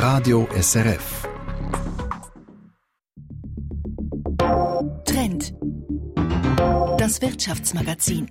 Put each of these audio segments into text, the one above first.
Radio SRF. Trend. Das Wirtschaftsmagazin.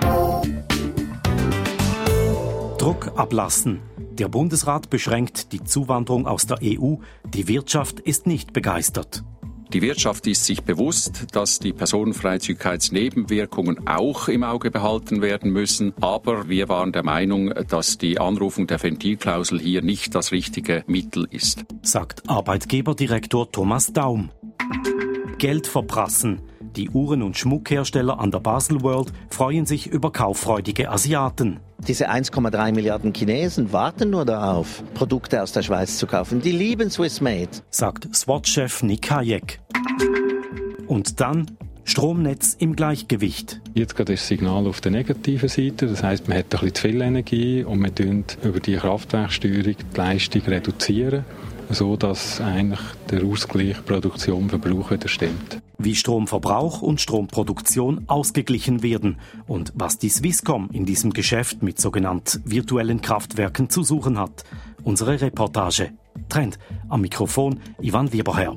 Druck ablassen. Der Bundesrat beschränkt die Zuwanderung aus der EU. Die Wirtschaft ist nicht begeistert. Die Wirtschaft ist sich bewusst, dass die Personenfreizügigkeitsnebenwirkungen auch im Auge behalten werden müssen. Aber wir waren der Meinung, dass die Anrufung der Ventilklausel hier nicht das richtige Mittel ist, sagt Arbeitgeberdirektor Thomas Daum. Geld verprassen. Die Uhren- und Schmuckhersteller an der Baselworld freuen sich über kauffreudige Asiaten. Diese 1,3 Milliarden Chinesen warten nur darauf, Produkte aus der Schweiz zu kaufen. Die lieben Swiss Made, sagt SWAT-Chef Nick Hayek. Und dann Stromnetz im Gleichgewicht. Jetzt geht das Signal auf der negativen Seite. Das heisst, man hat ein bisschen zu viel Energie und man tut über die Kraftwerksteuerung die Leistung reduzieren, so dass eigentlich der Ausgleich Produktion-Verbrauch wieder stimmt. Wie Stromverbrauch und Stromproduktion ausgeglichen werden und was die Swisscom in diesem Geschäft mit sogenannten virtuellen Kraftwerken zu suchen hat. Unsere Reportage. Trend. Am Mikrofon Ivan Lieberherr.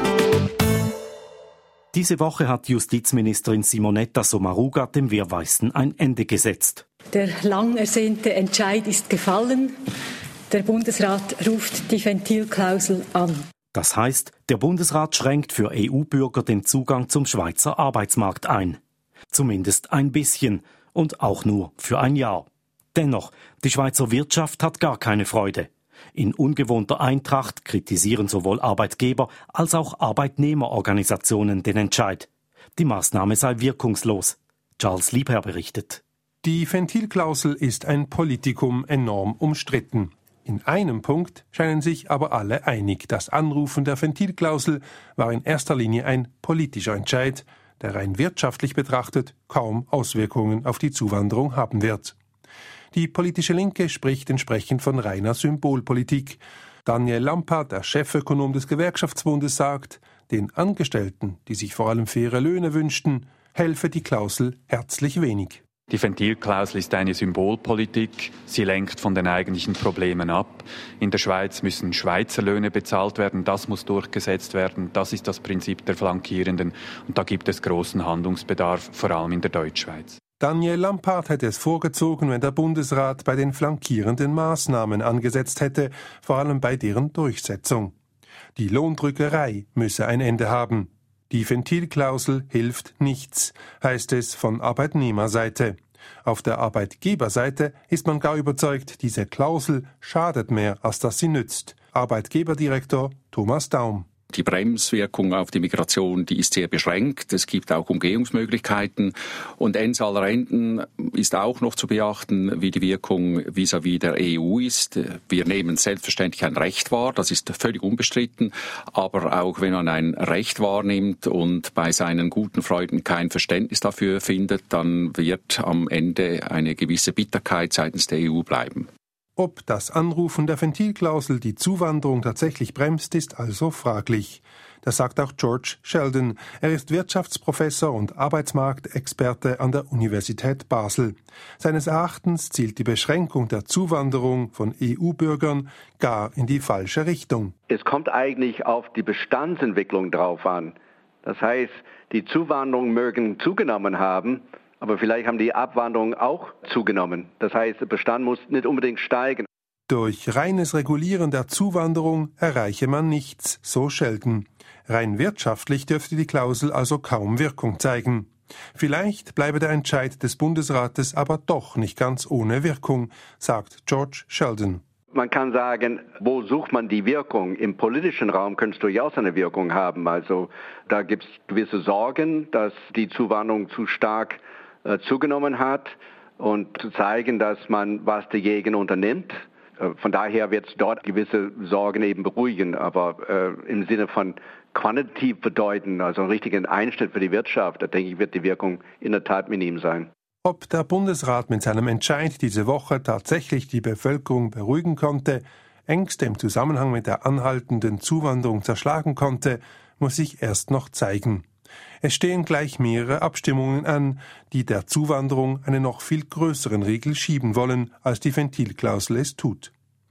Diese Woche hat Justizministerin Simonetta Sommaruga dem Wehrweißen ein Ende gesetzt. Der lang ersehnte Entscheid ist gefallen. Der Bundesrat ruft die Ventilklausel an. Das heißt, der Bundesrat schränkt für EU-Bürger den Zugang zum Schweizer Arbeitsmarkt ein. Zumindest ein bisschen und auch nur für ein Jahr. Dennoch, die Schweizer Wirtschaft hat gar keine Freude. In ungewohnter Eintracht kritisieren sowohl Arbeitgeber als auch Arbeitnehmerorganisationen den Entscheid. Die Maßnahme sei wirkungslos. Charles Liebherr berichtet. Die Ventilklausel ist ein Politikum enorm umstritten. In einem Punkt scheinen sich aber alle einig. Das Anrufen der Ventilklausel war in erster Linie ein politischer Entscheid, der rein wirtschaftlich betrachtet kaum Auswirkungen auf die Zuwanderung haben wird. Die politische Linke spricht entsprechend von reiner Symbolpolitik. Daniel Lampard, der Chefökonom des Gewerkschaftsbundes, sagt, den Angestellten, die sich vor allem faire Löhne wünschten, helfe die Klausel herzlich wenig. Die Ventilklausel ist eine Symbolpolitik. Sie lenkt von den eigentlichen Problemen ab. In der Schweiz müssen Schweizer Löhne bezahlt werden. Das muss durchgesetzt werden. Das ist das Prinzip der Flankierenden. Und da gibt es großen Handlungsbedarf, vor allem in der Deutschschweiz. Daniel Lampard hätte es vorgezogen, wenn der Bundesrat bei den flankierenden Maßnahmen angesetzt hätte, vor allem bei deren Durchsetzung. Die Lohndrückerei müsse ein Ende haben. Die Ventilklausel hilft nichts, heißt es von Arbeitnehmerseite. Auf der Arbeitgeberseite ist man gar überzeugt, diese Klausel schadet mehr, als dass sie nützt. Arbeitgeberdirektor Thomas Daum. Die Bremswirkung auf die Migration, die ist sehr beschränkt. Es gibt auch Umgehungsmöglichkeiten. Und ens aller Enden ist auch noch zu beachten, wie die Wirkung vis-à-vis der EU ist. Wir nehmen selbstverständlich ein Recht wahr, das ist völlig unbestritten. Aber auch wenn man ein Recht wahrnimmt und bei seinen guten Freunden kein Verständnis dafür findet, dann wird am Ende eine gewisse Bitterkeit seitens der EU bleiben. Ob das Anrufen der Ventilklausel die Zuwanderung tatsächlich bremst, ist also fraglich. Das sagt auch George Sheldon. Er ist Wirtschaftsprofessor und Arbeitsmarktexperte an der Universität Basel. Seines Erachtens zielt die Beschränkung der Zuwanderung von EU-Bürgern gar in die falsche Richtung. Es kommt eigentlich auf die Bestandsentwicklung drauf an. Das heißt, die Zuwanderung mögen zugenommen haben, aber vielleicht haben die Abwanderungen auch zugenommen. Das heißt, der Bestand muss nicht unbedingt steigen. Durch reines Regulieren der Zuwanderung erreiche man nichts, so Sheldon. Rein wirtschaftlich dürfte die Klausel also kaum Wirkung zeigen. Vielleicht bleibe der Entscheid des Bundesrates aber doch nicht ganz ohne Wirkung, sagt George Sheldon. Man kann sagen, wo sucht man die Wirkung? Im politischen Raum könnte es durchaus eine Wirkung haben. Also da gibt es gewisse Sorgen, dass die Zuwanderung zu stark zugenommen hat und zu zeigen, dass man was dagegen unternimmt. Von daher wird es dort gewisse Sorgen eben beruhigen, aber im Sinne von quantitativ bedeuten, also einen richtigen Einschnitt für die Wirtschaft, da denke ich, wird die Wirkung in der Tat minim sein. Ob der Bundesrat mit seinem Entscheid diese Woche tatsächlich die Bevölkerung beruhigen konnte, Ängste im Zusammenhang mit der anhaltenden Zuwanderung zerschlagen konnte, muss sich erst noch zeigen. Es stehen gleich mehrere Abstimmungen an, die der Zuwanderung einen noch viel größeren Riegel schieben wollen, als die Ventilklausel es tut.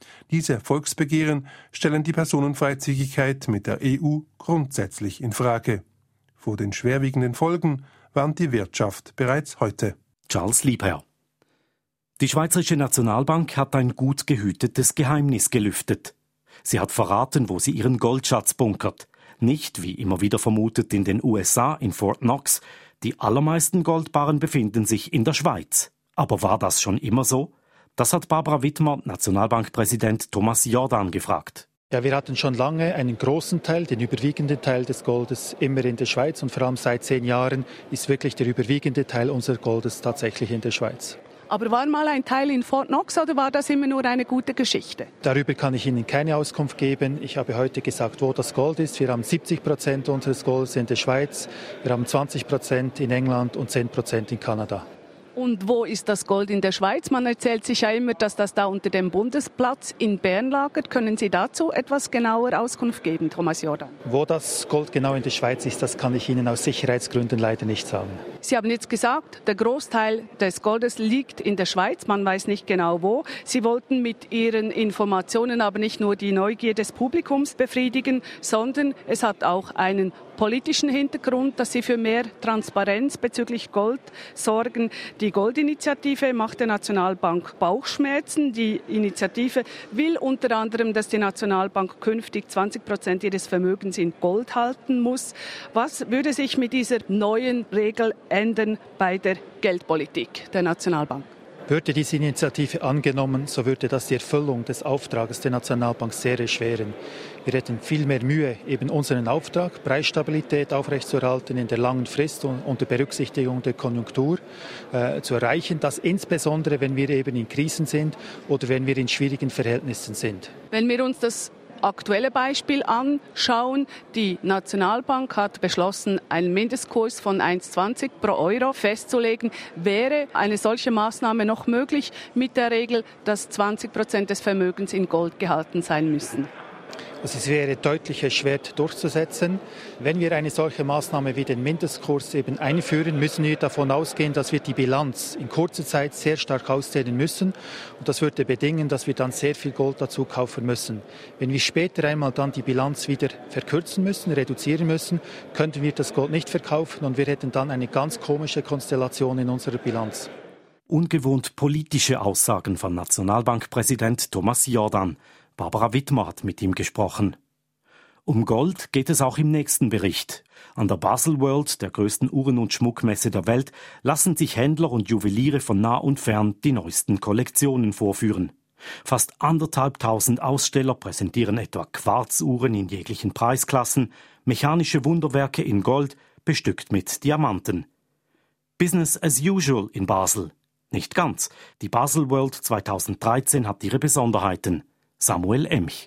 Diese Volksbegehren stellen die Personenfreizügigkeit mit der EU grundsätzlich in Frage. Vor den schwerwiegenden Folgen warnt die Wirtschaft bereits heute. Charles Liebherr. Die Schweizerische Nationalbank hat ein gut gehütetes Geheimnis gelüftet. Sie hat verraten, wo sie ihren Goldschatz bunkert. Nicht, wie immer wieder vermutet, in den USA, in Fort Knox. Die allermeisten Goldbarren befinden sich in der Schweiz. Aber war das schon immer so? Das hat Barbara Wittmer, Nationalbankpräsident Thomas Jordan, gefragt. Ja, wir hatten schon lange einen großen Teil, den überwiegenden Teil des Goldes immer in der Schweiz. Und vor allem seit 10 Jahren ist wirklich der überwiegende Teil unseres Goldes tatsächlich in der Schweiz. Aber war mal ein Teil in Fort Knox oder war das immer nur eine gute Geschichte? Darüber kann ich Ihnen keine Auskunft geben. Ich habe heute gesagt, wo das Gold ist. Wir haben 70% unseres Goldes in der Schweiz, wir haben 20% in England und 10% in Kanada. Und wo ist das Gold in der Schweiz? Man erzählt sich ja immer, dass das da unter dem Bundesplatz in Bern lagert. Können Sie dazu etwas genauer Auskunft geben, Thomas Jordan? Wo das Gold genau in der Schweiz ist, das kann ich Ihnen aus Sicherheitsgründen leider nicht sagen. Sie haben jetzt gesagt, der Großteil des Goldes liegt in der Schweiz. Man weiß nicht genau wo. Sie wollten mit Ihren Informationen aber nicht nur die Neugier des Publikums befriedigen, sondern es hat auch einen politischen Hintergrund, dass Sie für mehr Transparenz bezüglich Gold sorgen. Die Goldinitiative macht der Nationalbank Bauchschmerzen. Die Initiative will unter anderem, dass die Nationalbank künftig 20% ihres Vermögens in Gold halten muss. Was würde sich mit dieser neuen Regel ändern bei der Geldpolitik der Nationalbank? Würde diese Initiative angenommen, so würde das die Erfüllung des Auftrages der Nationalbank sehr erschweren. Wir hätten viel mehr Mühe, eben unseren Auftrag, Preisstabilität aufrechtzuerhalten in der langen Frist und unter Berücksichtigung der Konjunktur zu erreichen. Das insbesondere, wenn wir eben in Krisen sind oder wenn wir in schwierigen Verhältnissen sind. Wenn wir uns das aktuelle Beispiel anschauen. Die Nationalbank hat beschlossen, einen Mindestkurs von 1,20 pro Euro festzulegen. Wäre eine solche Maßnahme noch möglich mit der Regel, dass 20% des Vermögens in Gold gehalten sein müssen? Also es wäre deutlich erschwert durchzusetzen. Wenn wir eine solche Maßnahme wie den Mindestkurs eben einführen, müssen wir davon ausgehen, dass wir die Bilanz in kurzer Zeit sehr stark ausdehnen müssen. Und das würde bedingen, dass wir dann sehr viel Gold dazu kaufen müssen. Wenn wir später einmal dann die Bilanz wieder verkürzen müssen, reduzieren müssen, könnten wir das Gold nicht verkaufen und wir hätten dann eine ganz komische Konstellation in unserer Bilanz. Ungewohnt politische Aussagen von Nationalbankpräsident Thomas Jordan. Barbara Wittmer hat mit ihm gesprochen. Um Gold geht es auch im nächsten Bericht. An der Baselworld, der größten Uhren- und Schmuckmesse der Welt, lassen sich Händler und Juweliere von nah und fern die neuesten Kollektionen vorführen. Fast 1.500 Aussteller präsentieren etwa Quarzuhren in jeglichen Preisklassen, mechanische Wunderwerke in Gold, bestückt mit Diamanten. Business as usual in Basel. Nicht ganz. Die Baselworld 2013 hat ihre Besonderheiten. Samuel Emch.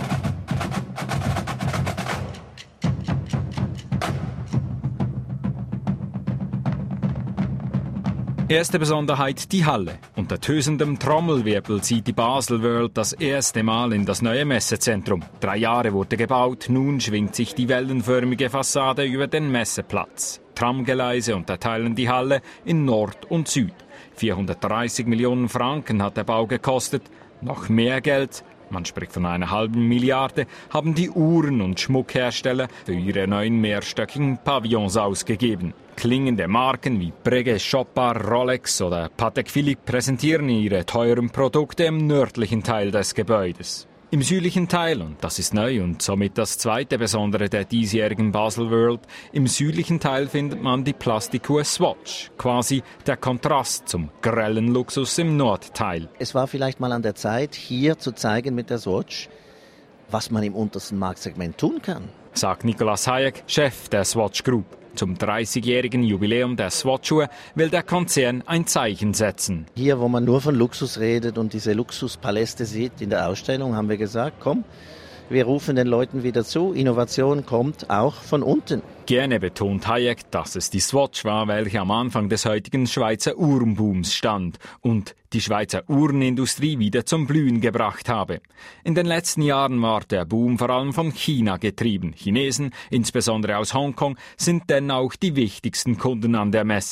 Erste Besonderheit die Halle. Unter tösendem Trommelwirbel zieht die Baselworld das erste Mal in das neue Messezentrum. 3 Jahre wurde gebaut, nun schwingt sich die wellenförmige Fassade über den Messeplatz. Tramgeleise unterteilen die Halle in Nord und Süd. 430 Millionen Franken hat der Bau gekostet. Noch mehr Geld, man spricht von einer halben Milliarde, haben die Uhren- und Schmuckhersteller für ihre neuen mehrstöckigen Pavillons ausgegeben. Klingende Marken wie Breguet, Chopard, Rolex oder Patek Philippe präsentieren ihre teuren Produkte im nördlichen Teil des Gebäudes. Im südlichen Teil, und das ist neu und somit das zweite Besondere der diesjährigen Baselworld, im südlichen Teil findet man die Plastikuhr Swatch, quasi der Kontrast zum grellen Luxus im Nordteil. Es war vielleicht mal an der Zeit, hier zu zeigen mit der Swatch, was man im untersten Marktsegment tun kann, sagt Nicolas Hayek, Chef der Swatch Group. Zum 30-jährigen Jubiläum der Swatch-Uhr will der Konzern ein Zeichen setzen. Hier, wo man nur von Luxus redet und diese Luxuspaläste sieht in der Ausstellung, haben wir gesagt, komm, wir rufen den Leuten wieder zu, Innovation kommt auch von unten. Gerne betont Hayek, dass es die Swatch war, welche am Anfang des heutigen Schweizer Uhrenbooms stand und die Schweizer Uhrenindustrie wieder zum Blühen gebracht habe. In den letzten Jahren war der Boom vor allem von China getrieben. Chinesen, insbesondere aus Hongkong, sind denn auch die wichtigsten Kunden an der Messe.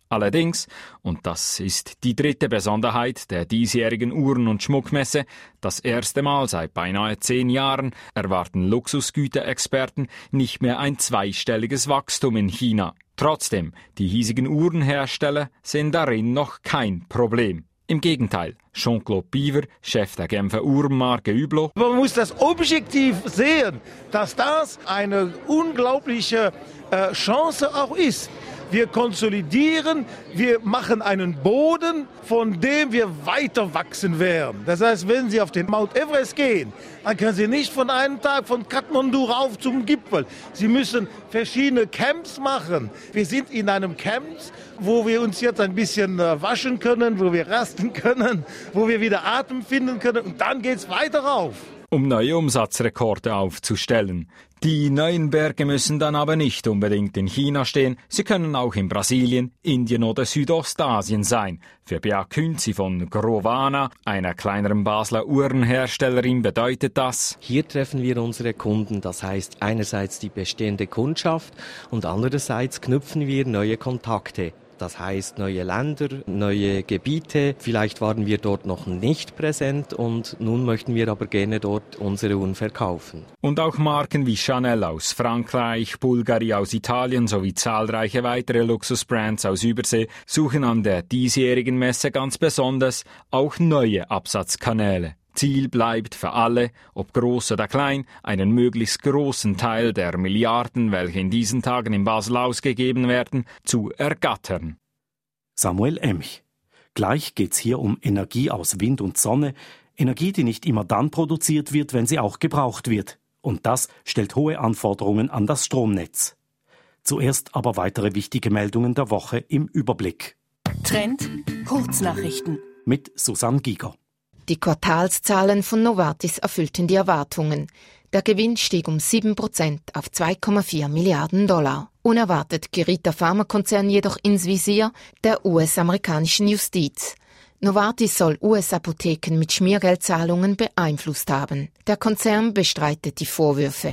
Allerdings, und das ist die dritte Besonderheit der diesjährigen Uhren- und Schmuckmesse, das erste Mal seit beinahe 10 Jahren erwarten Luxusgüterexperten nicht mehr ein zweistelliges Wachstum in China. Trotzdem, die hiesigen Uhrenhersteller sehen darin noch kein Problem. Im Gegenteil, Jean-Claude Biver, Chef der Genfer Uhrenmarke Hublot. Man muss das objektiv sehen, dass das eine unglaubliche Chance auch ist. Wir konsolidieren, wir machen einen Boden, von dem wir weiter wachsen werden. Das heißt, wenn Sie auf den Mount Everest gehen, dann können Sie nicht von einem Tag von Kathmandu rauf zum Gipfel. Sie müssen verschiedene Camps machen. Wir sind in einem Camp, wo wir uns jetzt ein bisschen waschen können, wo wir rasten können, wo wir wieder Atem finden können und dann geht's weiter rauf. Um neue Umsatzrekorde aufzustellen. Die neuen Berge müssen dann aber nicht unbedingt in China stehen. Sie können auch in Brasilien, Indien oder Südostasien sein. Für Bea Künzi von Grovana, einer kleineren Basler Uhrenherstellerin, bedeutet das: Hier treffen wir unsere Kunden. Das heißt einerseits die bestehende Kundschaft und andererseits knüpfen wir neue Kontakte. Das heißt neue Länder, neue Gebiete. Vielleicht waren wir dort noch nicht präsent und nun möchten wir aber gerne dort unsere Uhren verkaufen. Und auch Marken wie Chanel aus Frankreich, Bulgari aus Italien sowie zahlreiche weitere Luxusbrands aus Übersee suchen an der diesjährigen Messe ganz besonders auch neue Absatzkanäle. Ziel bleibt für alle, ob groß oder klein, einen möglichst großen Teil der Milliarden, welche in diesen Tagen in Basel ausgegeben werden, zu ergattern. Samuel Emch. Gleich geht's hier um Energie aus Wind und Sonne, Energie, die nicht immer dann produziert wird, wenn sie auch gebraucht wird. Und das stellt hohe Anforderungen an das Stromnetz. Zuerst aber weitere wichtige Meldungen der Woche im Überblick. Trend Kurznachrichten Mit Susanne Giger. Die Quartalszahlen von Novartis erfüllten die Erwartungen. Der Gewinn stieg um 7% auf 2,4 Milliarden $. Unerwartet geriet der Pharmakonzern jedoch ins Visier der US-amerikanischen Justiz. Novartis soll US-Apotheken mit Schmiergeldzahlungen beeinflusst haben. Der Konzern bestreitet die Vorwürfe.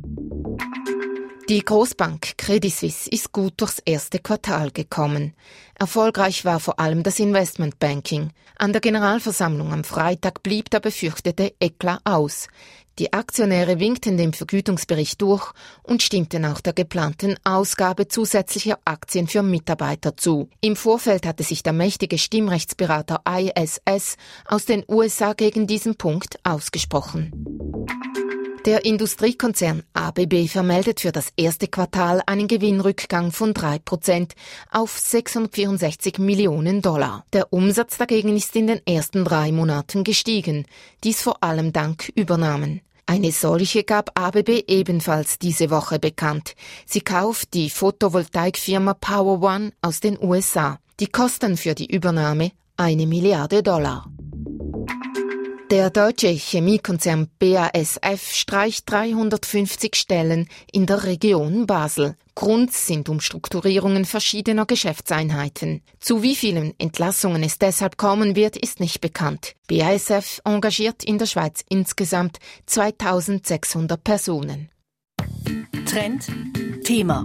Die Großbank Credit Suisse ist gut durchs erste Quartal gekommen. Erfolgreich war vor allem das Investmentbanking. An der Generalversammlung am Freitag blieb der befürchtete Eklat aus. Die Aktionäre winkten dem Vergütungsbericht durch und stimmten auch der geplanten Ausgabe zusätzlicher Aktien für Mitarbeiter zu. Im Vorfeld hatte sich der mächtige Stimmrechtsberater ISS aus den USA gegen diesen Punkt ausgesprochen. Der Industriekonzern ABB vermeldet für das erste Quartal einen Gewinnrückgang von 3% auf $664 Millionen. Der Umsatz dagegen ist in den ersten 3 Monaten gestiegen, dies vor allem dank Übernahmen. Eine solche gab ABB ebenfalls diese Woche bekannt. Sie kauft die Photovoltaikfirma Power One aus den USA. Die Kosten für die Übernahme $1 Milliarde. Der deutsche Chemiekonzern BASF streicht 350 Stellen in der Region Basel. Grund sind Umstrukturierungen verschiedener Geschäftseinheiten. Zu wie vielen Entlassungen es deshalb kommen wird, ist nicht bekannt. BASF engagiert in der Schweiz insgesamt 2600 Personen. Trend Thema.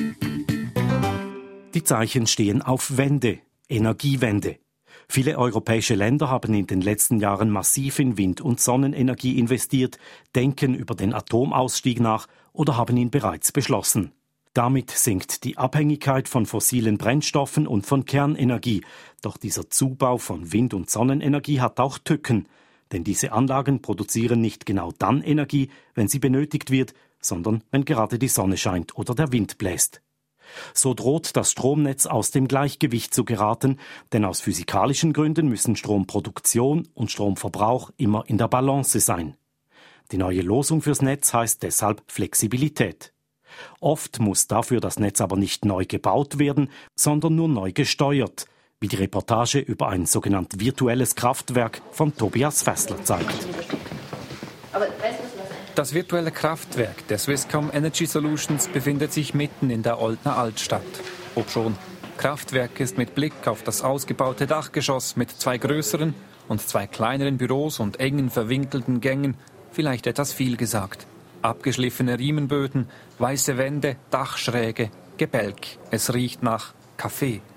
Die Zeichen stehen auf Wende, Energiewende. Viele europäische Länder haben in den letzten Jahren massiv in Wind- und Sonnenenergie investiert, denken über den Atomausstieg nach oder haben ihn bereits beschlossen. Damit sinkt die Abhängigkeit von fossilen Brennstoffen und von Kernenergie. Doch dieser Zubau von Wind- und Sonnenenergie hat auch Tücken. Denn diese Anlagen produzieren nicht genau dann Energie, wenn sie benötigt wird, sondern wenn gerade die Sonne scheint oder der Wind bläst. So droht das Stromnetz aus dem Gleichgewicht zu geraten, denn aus physikalischen Gründen müssen Stromproduktion und Stromverbrauch immer in der Balance sein. Die neue Losung fürs Netz heißt deshalb Flexibilität. Oft muss dafür das Netz aber nicht neu gebaut werden, sondern nur neu gesteuert, wie die Reportage über ein sogenanntes virtuelles Kraftwerk von Tobias Fessler zeigt. Das virtuelle Kraftwerk der Swisscom Energy Solutions befindet sich mitten in der Oltner Altstadt. Obschon Kraftwerk ist mit Blick auf das ausgebaute Dachgeschoss mit 2 größeren und 2 kleineren Büros und engen verwinkelten Gängen vielleicht etwas viel gesagt. Abgeschliffene Riemenböden, weiße Wände, Dachschräge, Gebälk. Es riecht nach Kaffee.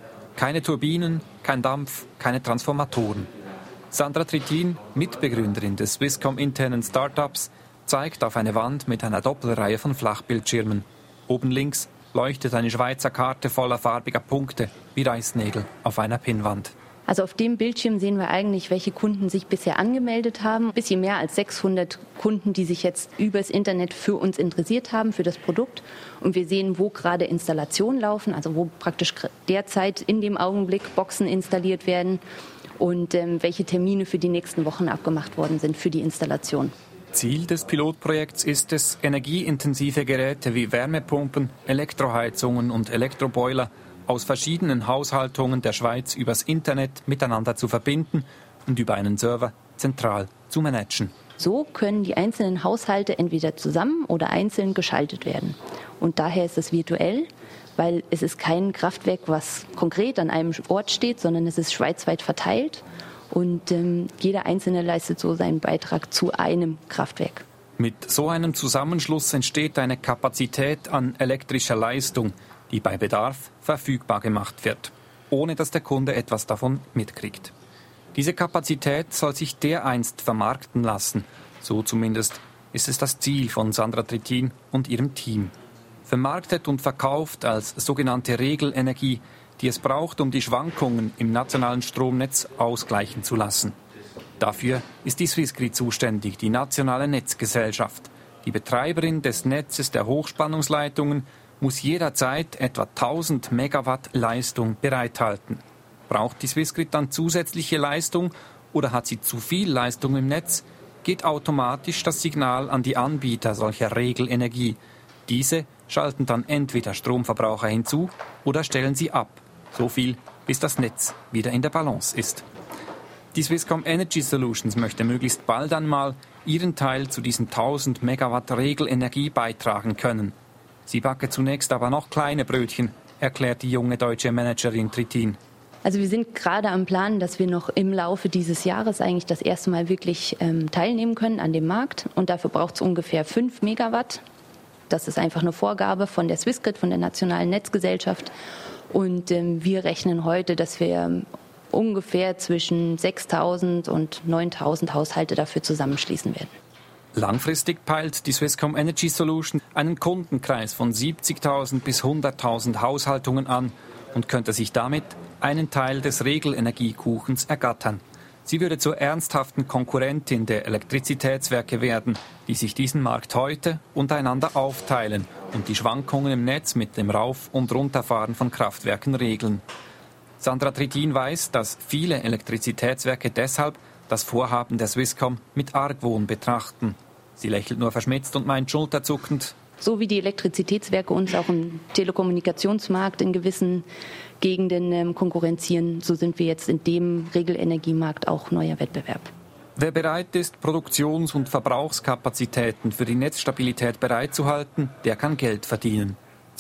Keine Turbinen, kein Dampf, keine Transformatoren. Sandra Trittin, Mitbegründerin des Swisscom-internen Startups, zeigt auf eine Wand mit einer Doppelreihe von Flachbildschirmen. Oben links leuchtet eine Schweizer Karte voller farbiger Punkte, wie Reißnägel auf einer Pinnwand. Also auf dem Bildschirm sehen wir eigentlich, welche Kunden sich bisher angemeldet haben. Ein bisschen mehr als 600 Kunden, die sich jetzt übers Internet für uns interessiert haben, für das Produkt. Und wir sehen, wo gerade Installationen laufen, also wo praktisch derzeit in dem Augenblick Boxen installiert werden und welche Termine für die nächsten Wochen abgemacht worden sind für die Installation. Ziel des Pilotprojekts ist es, energieintensive Geräte wie Wärmepumpen, Elektroheizungen und Elektroboiler aus verschiedenen Haushaltungen der Schweiz übers Internet miteinander zu verbinden und über einen Server zentral zu managen. So können die einzelnen Haushalte entweder zusammen oder einzeln geschaltet werden. Und daher ist es virtuell, weil es ist kein Kraftwerk, was konkret an einem Ort steht, sondern es ist schweizweit verteilt. Und jeder Einzelne leistet so seinen Beitrag zu einem Kraftwerk. Mit so einem Zusammenschluss entsteht eine Kapazität an elektrischer Leistung, die bei Bedarf verfügbar gemacht wird, ohne dass der Kunde etwas davon mitkriegt. Diese Kapazität soll sich dereinst vermarkten lassen. So zumindest ist es das Ziel von Sandra Trittin und ihrem Team. Vermarktet und verkauft als sogenannte Regelenergie, die es braucht, um die Schwankungen im nationalen Stromnetz ausgleichen zu lassen. Dafür ist die Swissgrid zuständig, die nationale Netzgesellschaft. Die Betreiberin des Netzes der Hochspannungsleitungen muss jederzeit etwa 1000 Megawatt Leistung bereithalten. Braucht die Swissgrid dann zusätzliche Leistung oder hat sie zu viel Leistung im Netz, geht automatisch das Signal an die Anbieter solcher Regelenergie. Diese schalten dann entweder Stromverbraucher hinzu oder stellen sie ab. So viel, bis das Netz wieder in der Balance ist. Die Swisscom Energy Solutions möchte möglichst bald einmal ihren Teil zu diesen 1000 Megawatt Regelenergie beitragen können. Sie backe zunächst aber noch kleine Brötchen, erklärt die junge deutsche Managerin Trittin. Also wir sind gerade am Plan, dass wir noch im Laufe dieses Jahres eigentlich das erste Mal wirklich teilnehmen können an dem Markt. Und dafür braucht es ungefähr 5 Megawatt. Das ist einfach eine Vorgabe von der Swissgrid, von der nationalen Netzgesellschaft. Und wir rechnen heute, dass wir ungefähr zwischen 6.000 und 9.000 Haushalte dafür zusammenschließen werden. Langfristig peilt die Swisscom Energy Solution einen Kundenkreis von 70.000 bis 100.000 Haushaltungen an und könnte sich damit einen Teil des Regelenergiekuchens ergattern. Sie würde zur ernsthaften Konkurrentin der Elektrizitätswerke werden, die sich diesen Markt heute untereinander aufteilen und die Schwankungen im Netz mit dem Rauf- und Runterfahren von Kraftwerken regeln. Sandra Trittin weiß, dass viele Elektrizitätswerke deshalb das Vorhaben der Swisscom mit Argwohn betrachten. Sie lächelt nur verschmitzt und meint schulterzuckend: So wie die Elektrizitätswerke uns auch im Telekommunikationsmarkt in gewissen Gegenden konkurrenzieren, so sind wir jetzt in dem Regelenergiemarkt auch neuer Wettbewerb. Wer bereit ist, Produktions- und Verbrauchskapazitäten für die Netzstabilität bereitzuhalten, der kann Geld verdienen.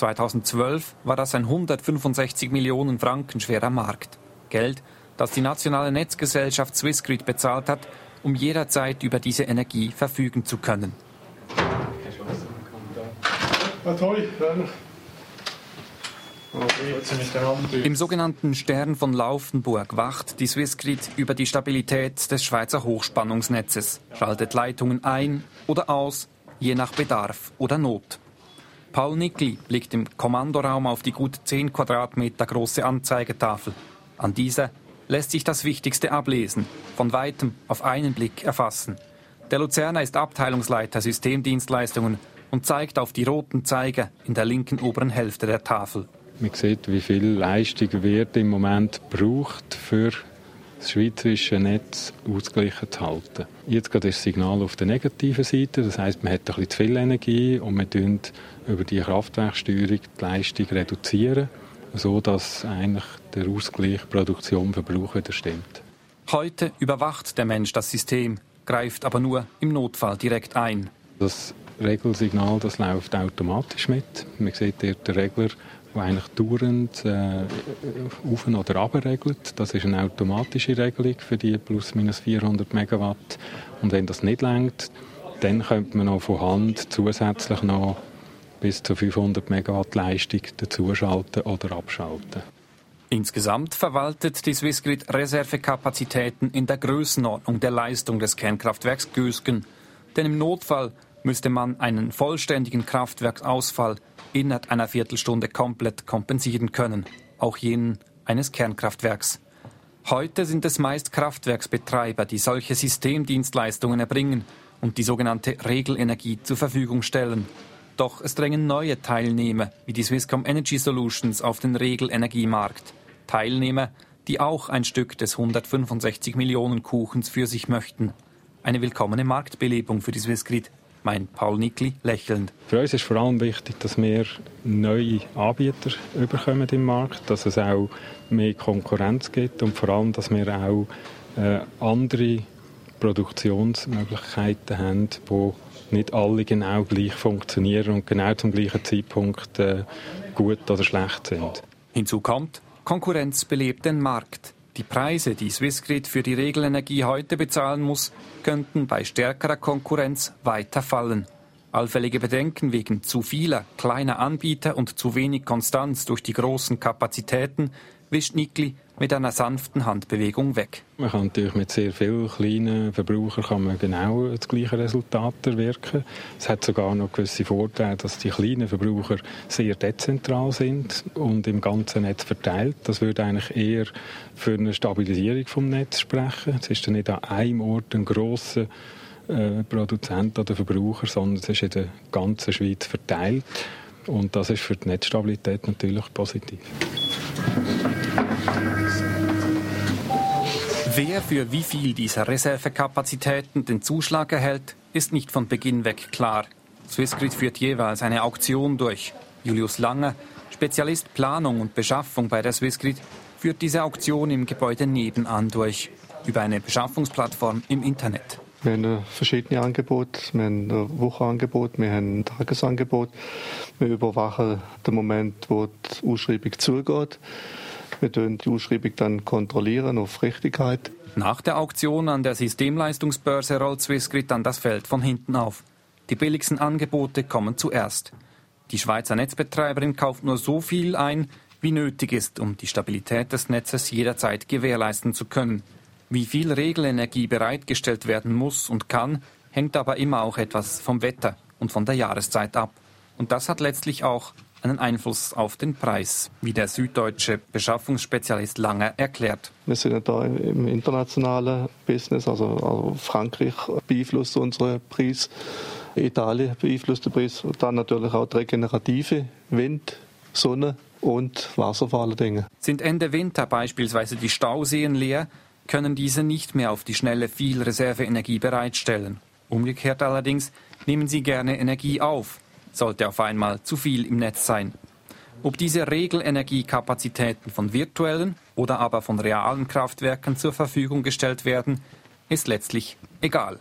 2012 war das ein 165 Millionen Franken schwerer Markt. Geld, das die nationale Netzgesellschaft Swissgrid bezahlt hat, um jederzeit über diese Energie verfügen zu können. Im sogenannten Stern von Laufenburg wacht die Swissgrid über die Stabilität des Schweizer Hochspannungsnetzes, schaltet Leitungen ein oder aus, je nach Bedarf oder Not. Paul Nickli blickt im Kommandoraum auf die gut 10 Quadratmeter große Anzeigetafel. An dieser lässt sich das Wichtigste ablesen, von Weitem auf einen Blick erfassen. Der Luzerner ist Abteilungsleiter Systemdienstleistungen und zeigt auf die roten Zeiger in der linken oberen Hälfte der Tafel. Man sieht, wie viel Leistung wird im Moment gebraucht, für das schweizerische Netz ausgeglichen zu halten. Jetzt geht das Signal auf der negativen Seite, das heisst, man hat ein bisschen zu viel Energie und wir reduzieren über die Kraftwerksteuerung die Leistung reduzieren, so dass eigentlich der Ausgleich Produktion-Verbrauch wieder stimmt. Heute überwacht der Mensch das System, greift aber nur im Notfall direkt ein. Das Regelsignal, das läuft automatisch mit. Man sieht dort den Regler, der eigentlich dauernd auf- oder runter regelt. Das ist eine automatische Regelung für die plus minus 400 Megawatt. Und wenn das nicht reicht, dann könnte man noch von Hand zusätzlich noch bis zu 500 Megawatt Leistung dazuschalten oder abschalten. Insgesamt verwaltet die Swissgrid Reservekapazitäten in der Größenordnung der Leistung des Kernkraftwerks Gösgen. Denn im Notfall müsste man einen vollständigen Kraftwerksausfall innerhalb einer Viertelstunde komplett kompensieren können, auch jenen eines Kernkraftwerks. Heute sind es meist Kraftwerksbetreiber, die solche Systemdienstleistungen erbringen und die sogenannte Regelenergie zur Verfügung stellen. Doch es drängen neue Teilnehmer wie die Swisscom Energy Solutions auf den Regelenergiemarkt. Teilnehmer, die auch ein Stück des 165 Millionen Kuchens für sich möchten. Eine willkommene Marktbelebung für die Swissgrid, meint Paul Nickli lächelnd. Für uns ist vor allem wichtig, dass wir neue Anbieter bekommen im Markt, dass es auch mehr Konkurrenz gibt und vor allem, dass wir auch andere Produktionsmöglichkeiten haben, die nicht alle genau gleich funktionieren und genau zum gleichen Zeitpunkt gut oder schlecht sind. Hinzu kommt, Konkurrenz belebt den Markt. Die Preise, die Swissgrid für die Regelenergie heute bezahlen muss, könnten bei stärkerer Konkurrenz weiter fallen. Allfällige Bedenken wegen zu vieler kleiner Anbieter und zu wenig Konstanz durch die großen Kapazitäten wischt Nickli mit einer sanften Handbewegung weg. Man kann natürlich mit sehr vielen kleinen Verbrauchern genau das gleiche Resultat erwirken. Es hat sogar noch gewisse Vorteile, dass die kleinen Verbraucher sehr dezentral sind und im ganzen Netz verteilt. Das würde eigentlich eher für eine Stabilisierung vom Netz sprechen. Es ist dann nicht an einem Ort ein grosser Produzent oder Verbraucher, sondern es ist in der ganzen Schweiz verteilt. Und das ist für die Netzstabilität natürlich positiv. Wer für wie viel dieser Reservekapazitäten den Zuschlag erhält, ist nicht von Beginn weg klar. Swissgrid führt jeweils eine Auktion durch. Julius Lange, Spezialist Planung und Beschaffung bei der Swissgrid, führt diese Auktion im Gebäude nebenan durch, über eine Beschaffungsplattform im Internet. Wir haben verschiedene Angebote. Wir haben ein Wochenangebot, wir haben ein Tagesangebot. Wir überwachen den Moment, wo die Ausschreibung zugeht. Wir kontrollieren die Ausschreibung dann kontrollieren auf Richtigkeit. Nach der Auktion an der Systemleistungsbörse rollt Swissgrid dann das Feld von hinten auf. Die billigsten Angebote kommen zuerst. Die Schweizer Netzbetreiberin kauft nur so viel ein, wie nötig ist, um die Stabilität des Netzes jederzeit gewährleisten zu können. Wie viel Regelenergie bereitgestellt werden muss und kann, hängt aber immer auch etwas vom Wetter und von der Jahreszeit ab. Und das hat letztlich auch einen Einfluss auf den Preis, wie der süddeutsche Beschaffungsspezialist Lange erklärt. Wir sind da im internationalen Business, also Frankreich beeinflusst unseren Preis, Italien beeinflusst den Preis und dann natürlich auch die regenerative Wind, Sonne und Wasser vor allen Dingen. Sind Ende Winter beispielsweise die Stauseen leer, können diese nicht mehr auf die Schnelle viel Reserveenergie bereitstellen. Umgekehrt allerdings nehmen sie gerne Energie auf, sollte auf einmal zu viel im Netz sein. Ob diese Regelenergiekapazitäten von virtuellen oder aber von realen Kraftwerken zur Verfügung gestellt werden, ist letztlich egal.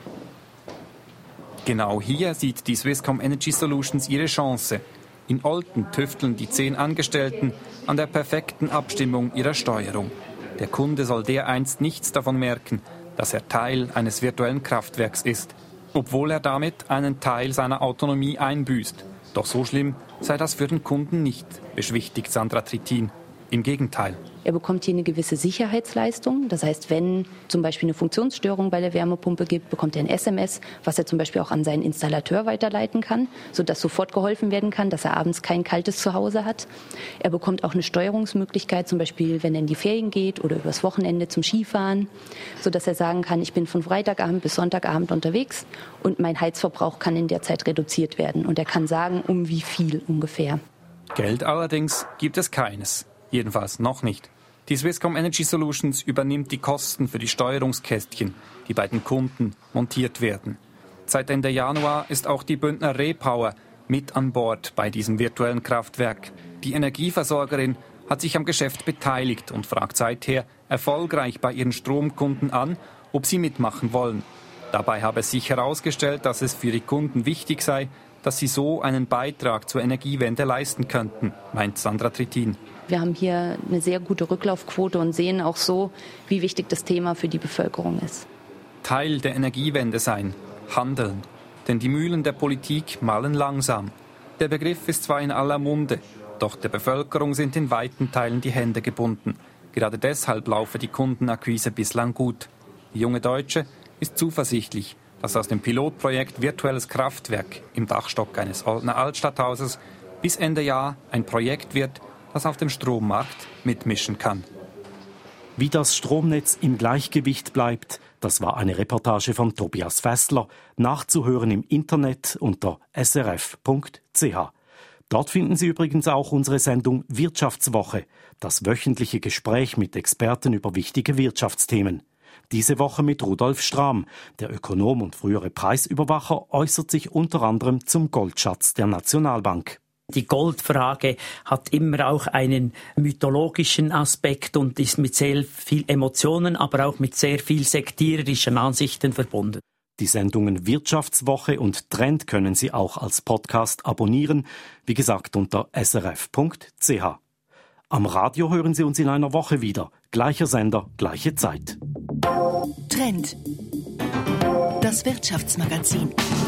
Genau hier sieht die Swisscom Energy Solutions ihre Chance. In Olten tüfteln die 10 Angestellten an der perfekten Abstimmung ihrer Steuerung. Der Kunde soll dereinst nichts davon merken, dass er Teil eines virtuellen Kraftwerks ist, obwohl er damit einen Teil seiner Autonomie einbüßt. Doch so schlimm sei das für den Kunden nicht, beschwichtigt Sandra Trittin. Im Gegenteil. Er bekommt hier eine gewisse Sicherheitsleistung. Das heißt, wenn zum Beispiel eine Funktionsstörung bei der Wärmepumpe gibt, bekommt er ein SMS, was er zum Beispiel auch an seinen Installateur weiterleiten kann, sodass sofort geholfen werden kann, dass er abends kein kaltes Zuhause hat. Er bekommt auch eine Steuerungsmöglichkeit, zum Beispiel, wenn er in die Ferien geht oder übers Wochenende zum Skifahren, sodass er sagen kann, ich bin von Freitagabend bis Sonntagabend unterwegs und mein Heizverbrauch kann in der Zeit reduziert werden. Und er kann sagen, um wie viel ungefähr. Geld allerdings gibt es keines. Jedenfalls noch nicht. Die Swisscom Energy Solutions übernimmt die Kosten für die Steuerungskästchen, die bei den Kunden montiert werden. Seit Ende Januar ist auch die Bündner Repower mit an Bord bei diesem virtuellen Kraftwerk. Die Energieversorgerin hat sich am Geschäft beteiligt und fragt seither erfolgreich bei ihren Stromkunden an, ob sie mitmachen wollen. Dabei habe es sich herausgestellt, dass es für die Kunden wichtig sei, dass sie so einen Beitrag zur Energiewende leisten könnten, meint Sandra Trittin. Wir haben hier eine sehr gute Rücklaufquote und sehen auch so, wie wichtig das Thema für die Bevölkerung ist. Teil der Energiewende sein, handeln. Denn die Mühlen der Politik mahlen langsam. Der Begriff ist zwar in aller Munde, Doch der Bevölkerung sind in weiten Teilen die Hände gebunden. Gerade deshalb laufe die Kundenakquise bislang gut. Die junge Deutsche ist zuversichtlich, dass aus dem Pilotprojekt Virtuelles Kraftwerk im Dachstock eines Oldner Altstadthauses bis Ende Jahr ein Projekt wird, das auf dem Strommarkt mitmischen kann. Wie das Stromnetz im Gleichgewicht bleibt, das war eine Reportage von Tobias Fässler, nachzuhören im Internet unter srf.ch. Dort finden Sie übrigens auch unsere Sendung Wirtschaftswoche, das wöchentliche Gespräch mit Experten über wichtige Wirtschaftsthemen. Diese Woche mit Rudolf Strahm. Der Ökonom und frühere Preisüberwacher äußert sich unter anderem zum Goldschatz der Nationalbank. Die Goldfrage hat immer auch einen mythologischen Aspekt und ist mit sehr viel Emotionen, aber auch mit sehr viel sektiererischen Ansichten verbunden. Die Sendungen Wirtschaftswoche und Trend können Sie auch als Podcast abonnieren, wie gesagt unter srf.ch. Am Radio hören Sie uns in einer Woche wieder. Gleicher Sender, gleiche Zeit. Trend. Das Wirtschaftsmagazin.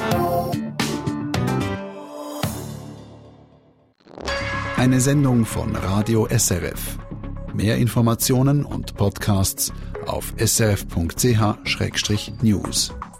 Eine Sendung von Radio SRF. Mehr Informationen und Podcasts auf srf.ch/news.